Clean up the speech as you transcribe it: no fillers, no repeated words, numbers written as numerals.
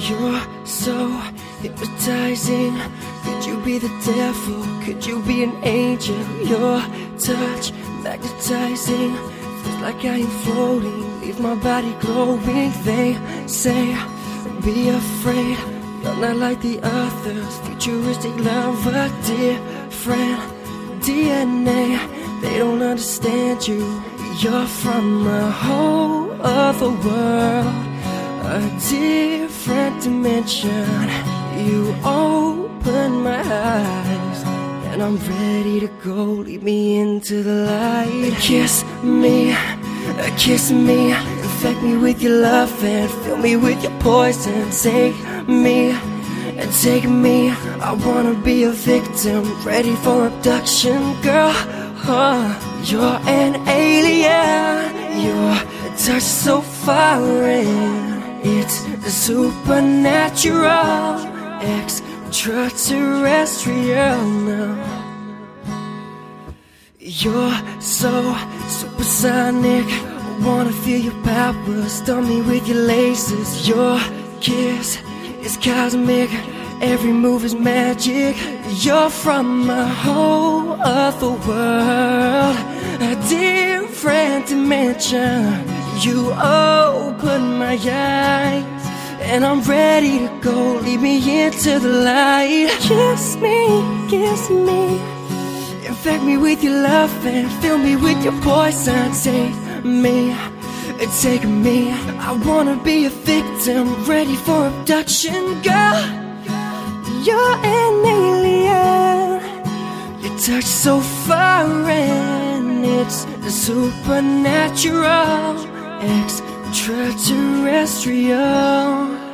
You're so hypnotizing. Could you be the devil? Could you be an angel? Your touch magnetizing. Feels like I am floating, leave my body glowing. They say, be afraid, you're not like the others. Futuristic lover, different DNA. They don't understand you. You're from a whole other world, a different dimension. You open my eyes, and I'm ready to go. Lead me into the light. Kiss me, infect me with your love and fill me with your poison. Take me, I wanna be a victim, ready for abduction. Girl, you're an alien. Your touch so foreign, it's supernatural, extraterrestrial now. You're so supersonic, I wanna feel your power, stun me with your lasers. Your kiss is cosmic, every move is magic. You're from a whole other world, a different dimension. You open my eyes, and I'm ready to go. Lead me into the light. Kiss me, infect me with your love and fill me with your poison. Take me, I wanna be a victim, ready for abduction. Girl, you're an alien. Your touch so foreign, it's supernatural, extraterrestrial.